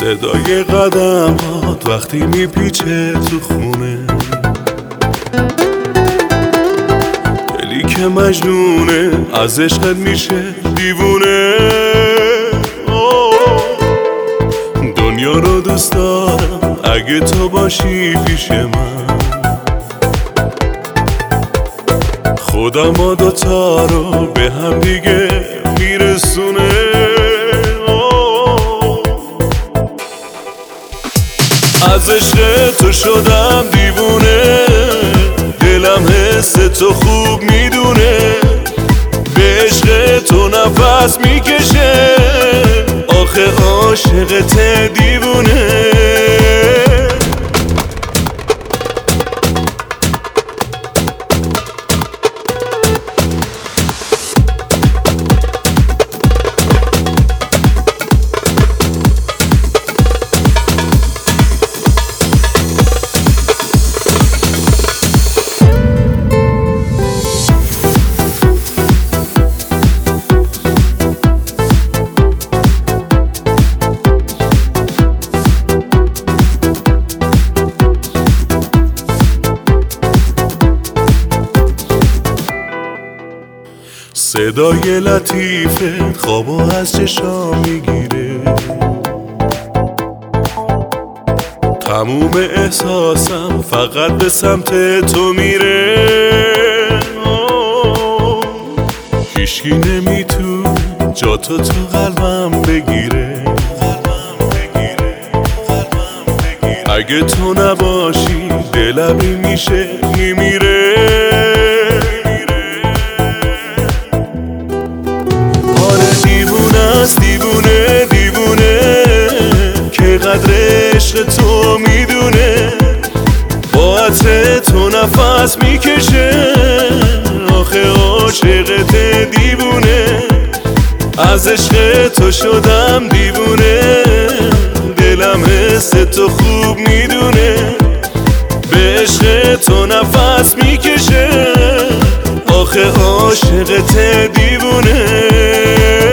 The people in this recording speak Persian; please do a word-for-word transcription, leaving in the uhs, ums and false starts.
صدای قدمات وقتی میپیچه تو خونه، دلی که مجنونه از عشقت میشه دیوونه. دنیا رو دوست دارم اگه تو باشی پیش من، خدا ما دوتا رو به هم دیگه میرسونه. از عشق تو شدم دیوونه، دلم حس تو خوب میدونه، به عشق تو نفس میکشه، آخه عاشقت دیوونه. صدای لطیفت خوابو از چشام میگیره، تموم احساسم فقط به سمت تو میره. هیچکی نمیتونه جا تو تو قلبم بگیره، اگه تو نباشی دلم میشه میمیره. دیوونه دیوونه که قدر عشق تو میدونه، با عطر تو نفس میکشه، آخه عاشقت دیوونه. از عشق تو شدم دیوونه، دلم حس تو خوب میدونه، به عشق تو نفس میکشه، آخه عاشقت دیوونه.